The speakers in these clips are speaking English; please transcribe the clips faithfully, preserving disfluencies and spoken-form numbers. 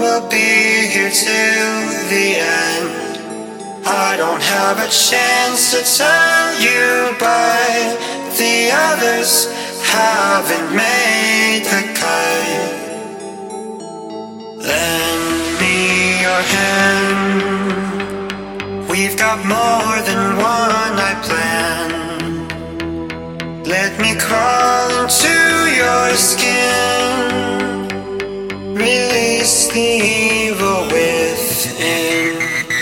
we'll be here till the end. I don't have a chance to tell you, but the others haven't made the cut. Lend me your hand. We've got more than one night plan. Let me crawl into your skin. Release the evil within.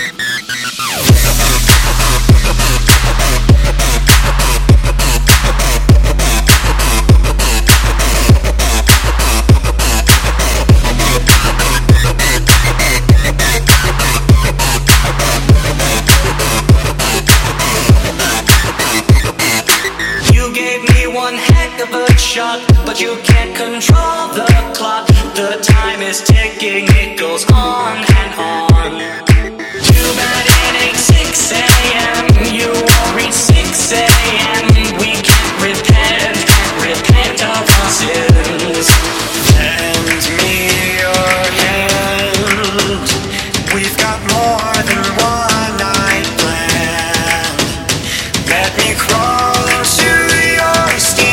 Of a shot, but you can't control the clock. The time is ticking, it goes on and on. Too bad it ain't six a.m. You won't reach six a.m. We can't repent, can't repent of our sins. Lend me your hand. We've got more than one night planned. Let me crawl into your skin.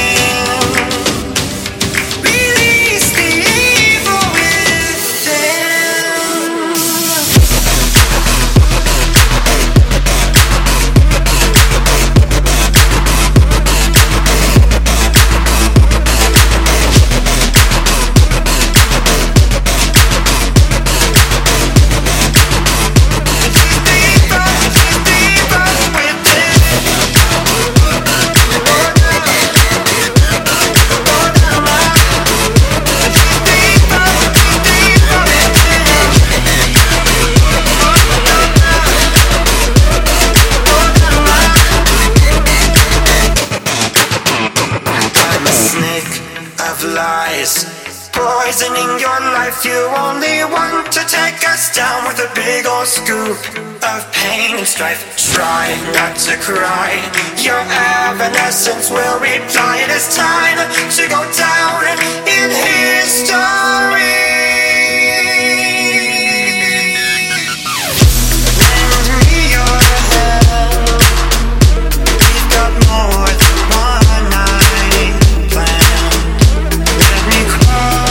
Poisoning your life, you only want to take us down with a big old scoop of pain and strife. Try not to cry, your evanescence will reply. It is time to go down in history. Lend me your hand. We've got more than one night planned. Let me crawl.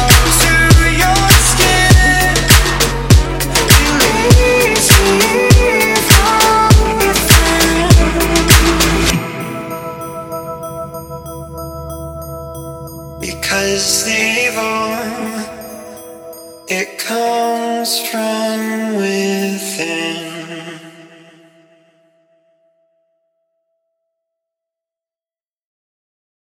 Because the evil, it comes from within.